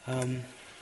Um,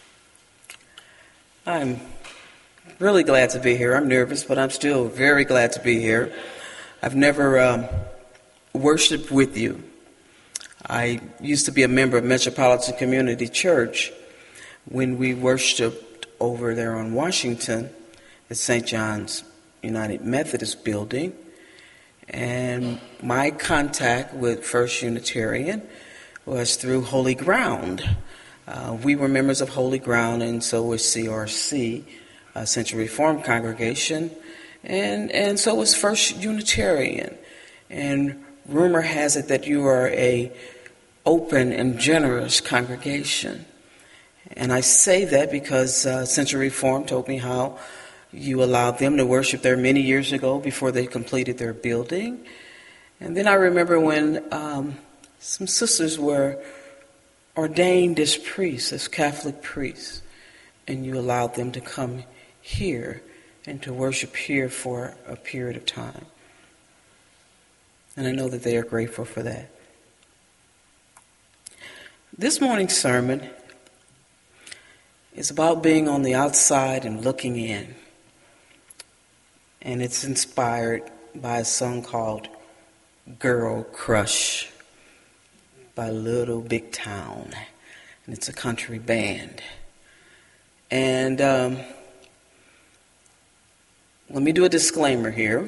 I'm really glad to be here. I'm nervous, but I'm still very glad to be here. I've never worshiped with you. I used to be a member of Metropolitan Community Church when we worshiped over there on Washington at St. John's United Methodist Building. And my contact with First Unitarian was through Holy Ground. We were members of Holy Ground, and so was CRC, Central Reformed Congregation, and so was First Unitarian. And rumor has it that you are a open and generous congregation. And I say that because Central Reformed told me how you allowed them to worship there many years ago before they completed their building. And then I remember when some sisters were ordained as priests, as Catholic priests, and you allowed them to come here and to worship here for a period of time. And I know that they are grateful for that. This morning's sermon is about being on the outside and looking in. And it's inspired by a song called Girl Crush by Little Big Town. And it's a country band. And let me do a disclaimer here.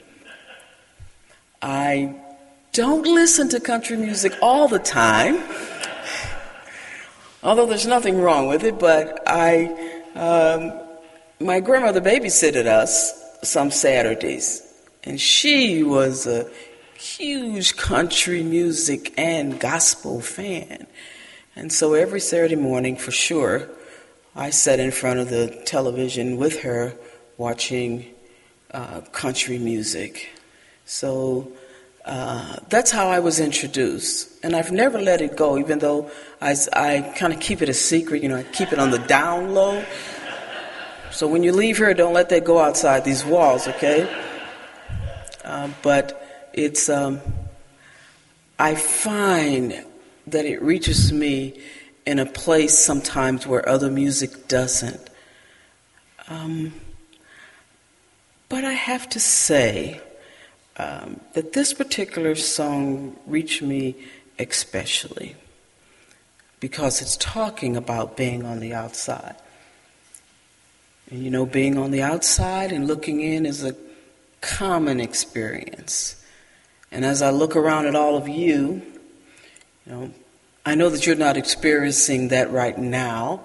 I don't listen to country music all the time, although there's nothing wrong with it, but my grandmother babysitted us some Saturdays, and she was a huge country music and gospel fan. And so every Saturday morning, for sure, I sat in front of the television with her watching country music. So that's how I was introduced. And I've never let it go, even though I kind of keep it a secret. I keep it on the down low. So when you leave here, don't let that go outside these walls, okay? But it's, I find that it reaches me in a place sometimes where other music doesn't. But I have to say that this particular song reached me especially because it's talking about being on the outside. And being on the outside and looking in is a common experience. And as I look around at all of you, I know that you're not experiencing that right now.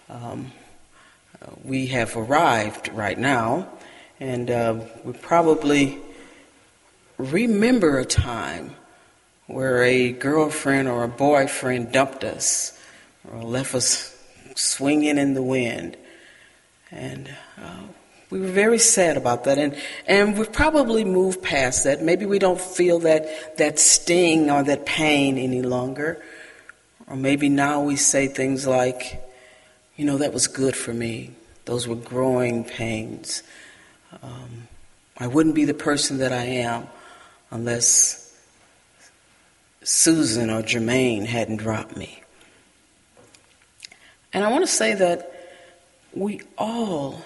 We have arrived right now, and we probably remember a time where a girlfriend or a boyfriend dumped us or left us swinging in the wind. And we were very sad about that. And we've probably moved past that. Maybe we don't feel that sting or that pain any longer. Or maybe now we say things like, that was good for me. Those were growing pains. I wouldn't be the person that I am unless Susan or Jermaine hadn't dropped me. And I want to say that we all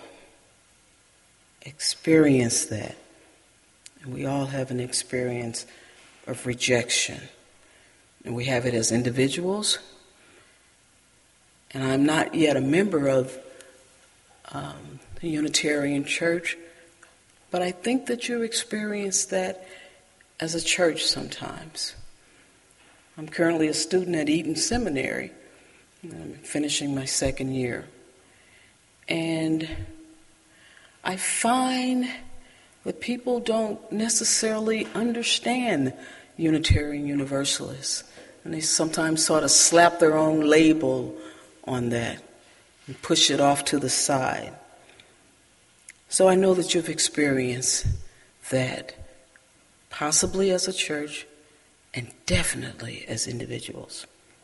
experience that. And we all have an experience of rejection. And we have it as individuals. And I'm not yet a member of the Unitarian Church, but I think that you experience that as a church sometimes. I'm currently a student at Eaton Seminary. I'm finishing my second year. And I find that people don't necessarily understand Unitarian Universalists. And they sometimes sort of slap their own label on that and push it off to the side. So I know that you've experienced that, possibly as a church and definitely as individuals.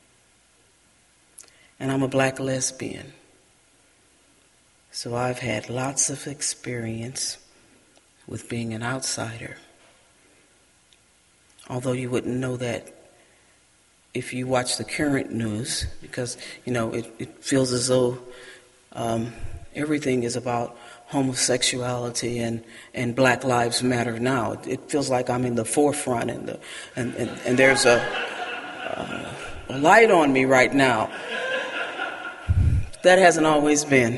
And I'm a black lesbian. So I've had lots of experience with being an outsider. Although you wouldn't know that if you watch the current news, because, it feels as though everything is about homosexuality and Black Lives Matter now. It feels like I'm in the forefront, and there's a light on me right now. That hasn't always been.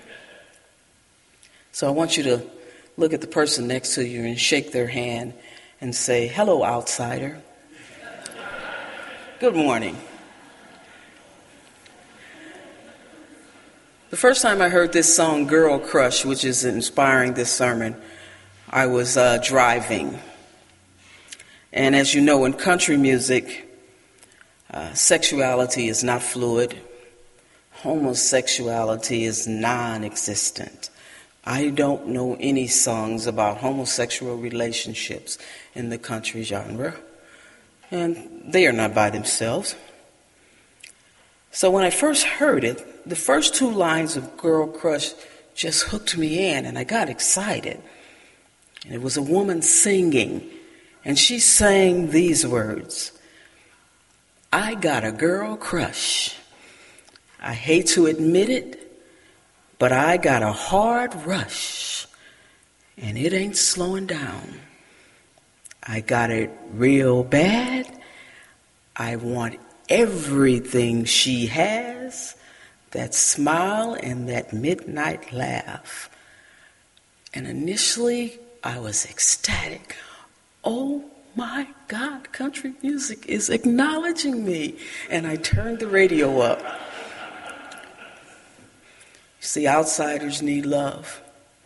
So I want you to look at the person next to you and shake their hand and say, "Hello, outsider. Good morning." The first time I heard this song, Girl Crush, which is inspiring this sermon, I was driving. And as you know, in country music, sexuality is not fluid. Homosexuality is non-existent. I don't know any songs about homosexual relationships in the country genre. And they are not by themselves. So when I first heard it, the first two lines of Girl Crush just hooked me in, and I got excited. And it was a woman singing, and she sang these words: "I got a girl crush. I hate to admit it, but I got a hard rush, and it ain't slowing down. I got it real bad. I want everything she has, that smile and that midnight laugh." And initially, I was ecstatic. Oh my God, country music is acknowledging me. And I turned the radio up. See, outsiders need love.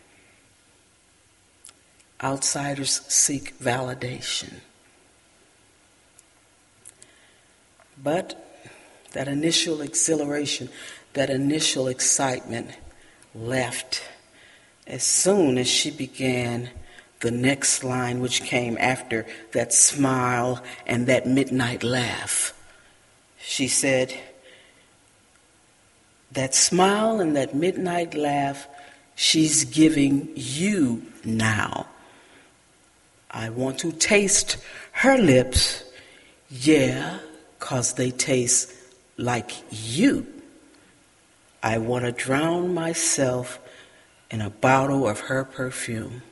Outsiders seek validation. But that initial exhilaration, that initial excitement left as soon as she began the next line, which came after that smile and that midnight laugh. She said, "That smile and that midnight laugh, she's giving you now. I want to taste her lips, yeah, 'cause they taste like you. I want to drown myself in a bottle of her perfume."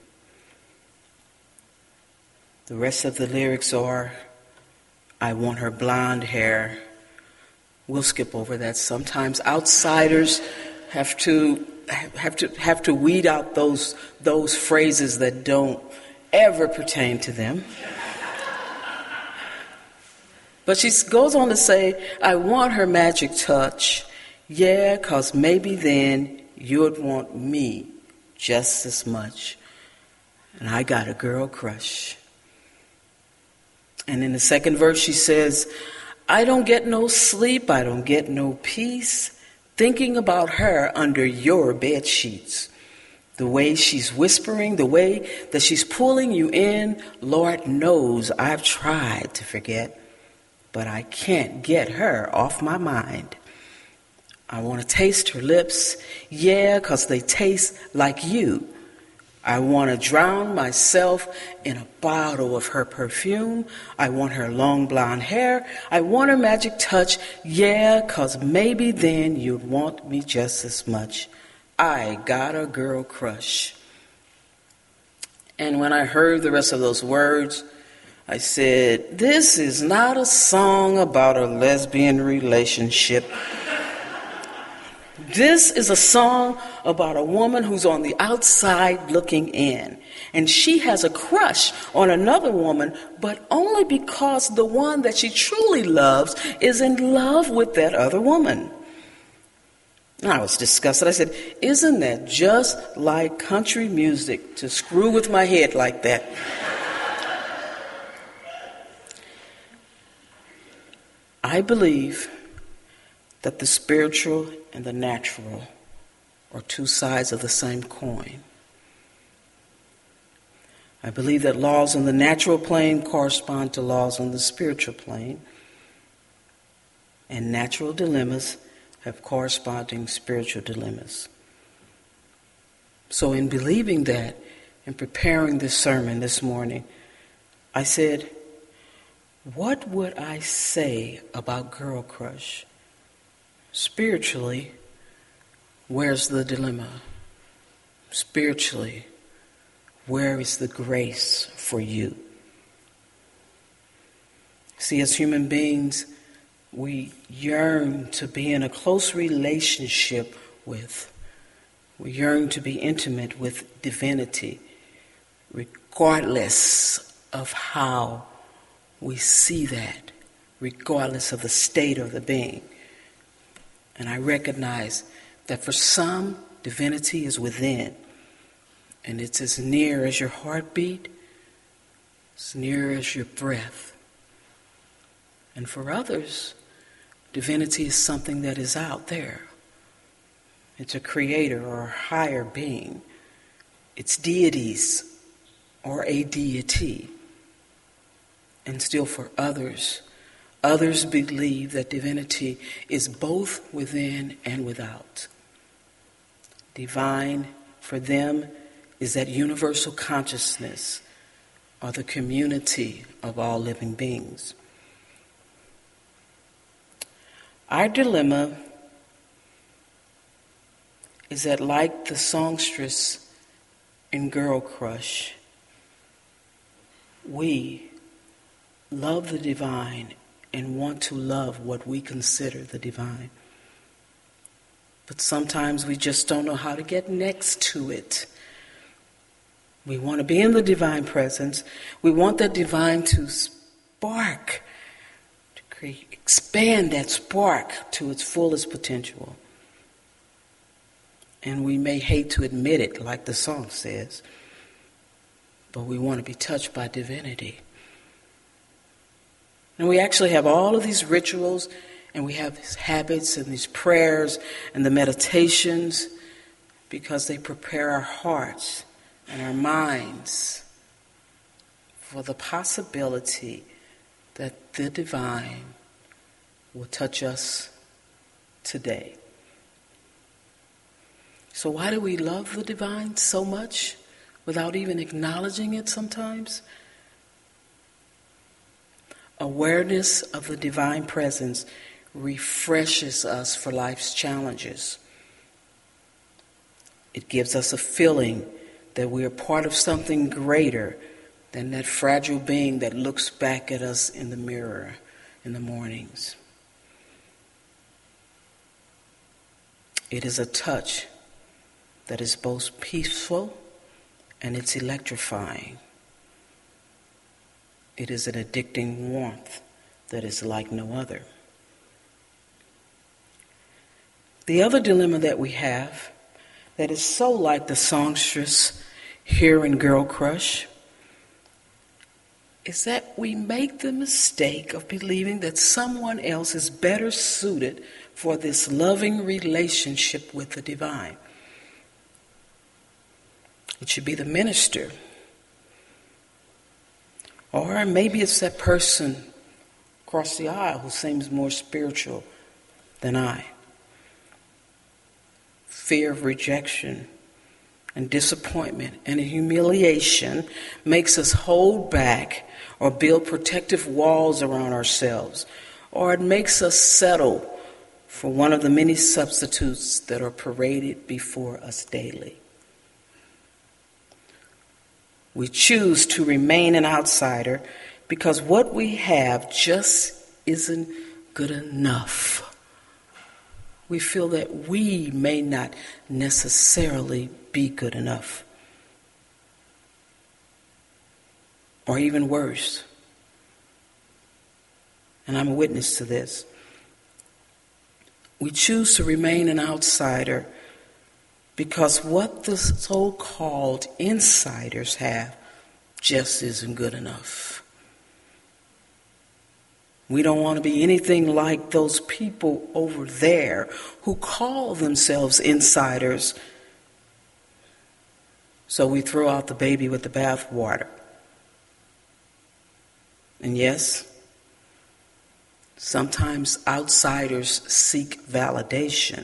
The rest of the lyrics are, "I want her blonde hair." We'll skip over that. Sometimes outsiders have to weed out those phrases that don't ever pertain to them. But she goes on to say, "I want her magic touch, yeah, 'cause maybe then you'd want me just as much. And I got a girl crush." And in the second verse she says, "I don't get no sleep, I don't get no peace, thinking about her under your bed sheets. The way she's whispering, the way that she's pulling you in, Lord knows I've tried to forget, but I can't get her off my mind. I want to taste her lips, yeah, 'cause they taste like you. I want to drown myself in a bottle of her perfume. I want her long blonde hair. I want her magic touch, yeah, 'cause maybe then you'd want me just as much. I got a girl crush." And when I heard the rest of those words, I said, this is not a song about a lesbian relationship. This is a song about a woman who's on the outside looking in. And she has a crush on another woman, but only because the one that she truly loves is in love with that other woman. And I was disgusted. I said, isn't that just like country music to screw with my head like that? I believe that the spiritual and the natural are two sides of the same coin. I believe that laws on the natural plane correspond to laws on the spiritual plane, and natural dilemmas have corresponding spiritual dilemmas. So in believing that, in preparing this sermon this morning, I said, What would I say about Girl Crush? Spiritually, where's the dilemma? Spiritually, where is the grace for you? See, as human beings, we yearn to be in a close relationship with. We yearn to be intimate with divinity, regardless of how we see that, regardless of the state of the being. And I recognize that for some, divinity is within, and it's as near as your heartbeat, as near as your breath. And for others, divinity is something that is out there. It's a creator or a higher being. It's deities or a deity. And still for others believe that divinity is both within and without. Divine for them is that universal consciousness or the community of all living beings. Our dilemma is that, like the songstress in Girl Crush, we love the divine and want to love what we consider the divine. But sometimes we just don't know how to get next to it. We want to be in the divine presence. We want that divine to spark, to expand that spark to its fullest potential. And we may hate to admit it, like the song says, but we want to be touched by divinity. And we actually have all of these rituals, and we have these habits and these prayers and the meditations because they prepare our hearts and our minds for the possibility that the divine will touch us today. So why do we love the divine so much without even acknowledging it sometimes? Awareness of the divine presence refreshes us for life's challenges. It gives us a feeling that we are part of something greater than that fragile being that looks back at us in the mirror in the mornings. It is a touch that is both peaceful and it's electrifying. It is an addicting warmth that is like no other. The other dilemma that we have that is so like the songstress here in Girl Crush is that we make the mistake of believing that someone else is better suited for this loving relationship with the divine. It should be the minister. Or maybe it's that person across the aisle who seems more spiritual than I. Fear of rejection and disappointment and humiliation makes us hold back or build protective walls around ourselves. Or it makes us settle for one of the many substitutes that are paraded before us daily. We choose to remain an outsider because what we have just isn't good enough. We feel that we may not necessarily be good enough. Or even worse. And I'm a witness to this. We choose to remain an outsider because what the so-called insiders have just isn't good enough. We don't want to be anything like those people over there who call themselves insiders. So we throw out the baby with the bathwater. And yes, sometimes outsiders seek validation.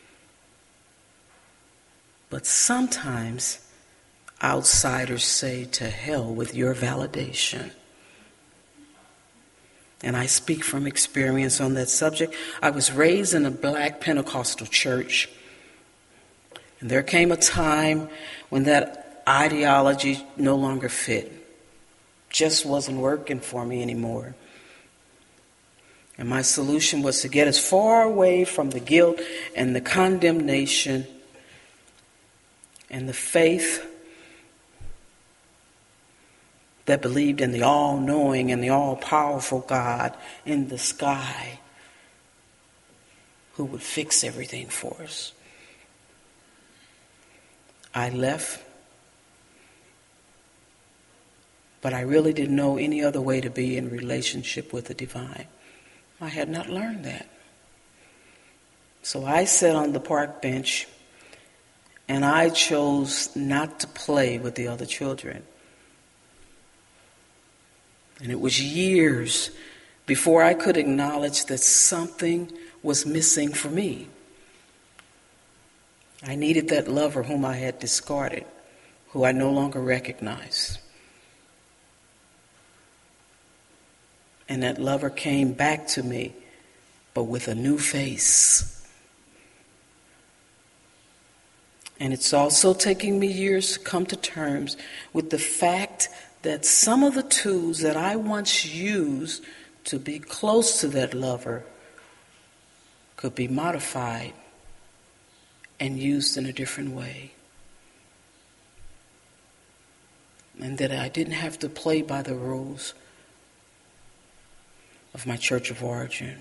But sometimes outsiders say, to hell with your validation. And I speak from experience on that subject. I was raised in a black Pentecostal church. And there came a time when that ideology no longer fit. Just wasn't working for me anymore. And my solution was to get as far away from the guilt and the condemnation and the faith that believed in the all-knowing and the all-powerful God in the sky who would fix everything for us. I left, but I really didn't know any other way to be in relationship with the divine. I had not learned that. So I sat on the park bench and I chose not to play with the other children. And it was years before I could acknowledge that something was missing for me. I needed that lover whom I had discarded, who I no longer recognized. And that lover came back to me, but with a new face. And it's also taking me years to come to terms with the fact that some of the tools that I once used to be close to that lover could be modified and used in a different way. And that I didn't have to play by the rules of my church of origin.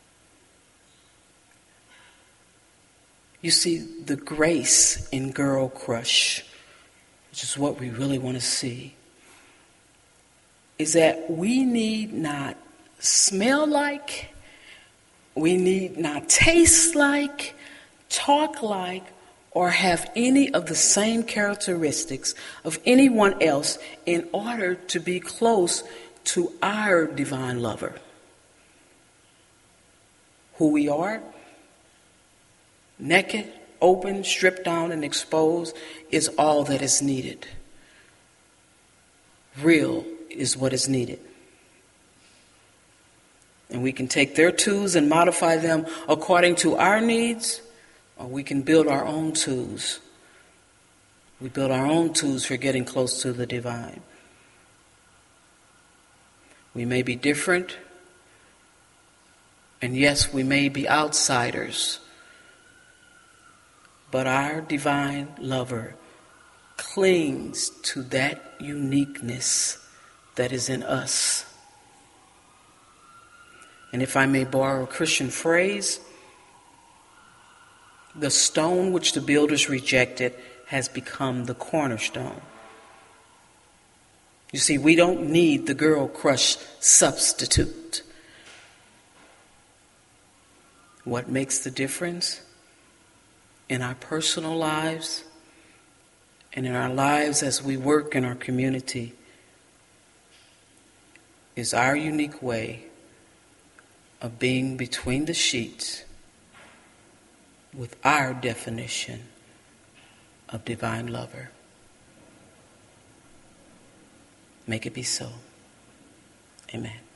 You see, the grace in Girl Crush, which is what we really want to see, is that we need not smell like, we need not taste like, talk like, or have any of the same characteristics of anyone else in order to be close to our divine lover. Who we are, naked, open, stripped down, and exposed, is all that is needed. Real is what is needed. And we can take their tools and modify them according to our needs, or we can build our own tools. We build our own tools for getting close to the divine. We may be different, and yes, we may be outsiders, but our divine lover clings to that uniqueness that is in us. And if I may borrow a Christian phrase, the stone which the builders rejected has become the cornerstone. You see, we don't need the Girl Crush substitute. What makes the difference in our personal lives and in our lives as we work in our community is our unique way of being between the sheets with our definition of divine lover. Make it be so. Amen.